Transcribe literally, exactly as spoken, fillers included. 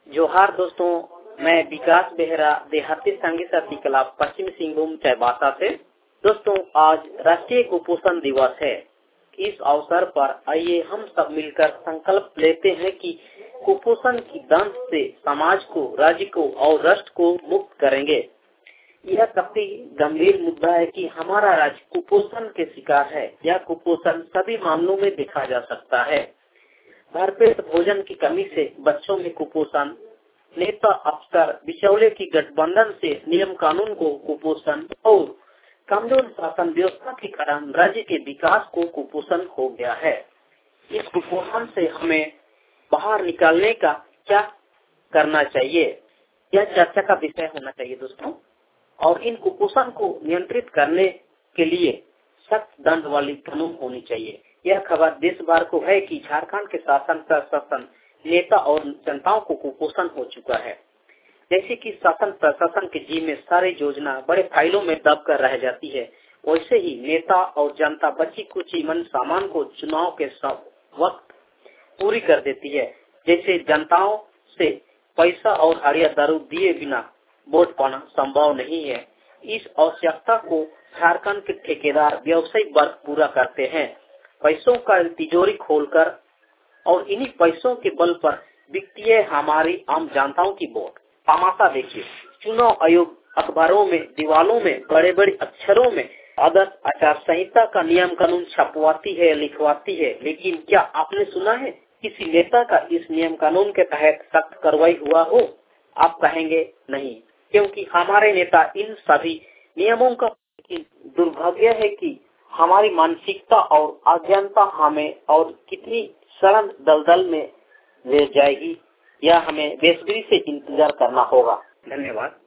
जोहार दोस्तों, मैं विकास बेहरा देहाती संघी साथी क्लब पश्चिमी सिंहभूम चाईबासा से। दोस्तों, आज राष्ट्रीय कुपोषण दिवस है। इस अवसर पर आइए हम सब मिलकर संकल्प लेते हैं कि कुपोषण की दंश से समाज को, राज्य को और राष्ट्र को मुक्त करेंगे। यह काफी गंभीर मुद्दा है कि हमारा राज्य कुपोषण के शिकार है। यह कुपोषण सभी मामलों में देखा जा सकता है। भरपेट भोजन की कमी से बच्चों में कुपोषण, नेता अफसर बिचौले की गठबंधन से नियम कानून को कुपोषण और कमजोर शासन व्यवस्था के कारण राज्य के विकास को कुपोषण हो गया है। इस कुपोषण से हमें बाहर निकालने का क्या करना चाहिए, यह चर्चा का विषय होना चाहिए दोस्तों। और इन कुपोषण को नियंत्रित करने के लिए सख्त दंड वाली कानून होनी चाहिए। यह खबर देश भर को है कि झारखंड के शासन प्रशासन, नेता और जनताओं को कुपोषण हो चुका है। जैसे कि शासन प्रशासन के जी में सारी योजना बड़े फाइलों में दब कर रह जाती है, वैसे ही नेता और जनता बची कुची मन सामान को चुनाव के वक्त पूरी कर देती है। जैसे जनताओं से पैसा और हरिया दारू दिए बिना वोट पाना संभव नहीं है। इस आवश्यकता को झारखंड के ठेकेदार व्यवसायिक वर्ग पूरा करते हैं, पैसों का तिजोरी खोलकर, और इन्हीं पैसों के बल पर बिकती है हमारी आम जनताओं की वोट। तमाशा देखिए, चुनाव आयोग अखबारों में, दीवालों में बड़े बड़े अक्षरों में आदर्श आचार संहिता का नियम कानून छपवाती है, लिखवाती है, लेकिन क्या आपने सुना है किसी नेता का इस नियम कानून के तहत सख्त कार्रवाई हुआ हो? आप कहेंगे नहीं, क्योंकि हमारे नेता इन सभी नियमों का, दुर्भाग्य है कि हमारी मानसिकता और अज्ञानता हमें और कितनी सड़न दलदल में ले जाएगी, यह हमें बेसब्री से इंतजार करना होगा। धन्यवाद।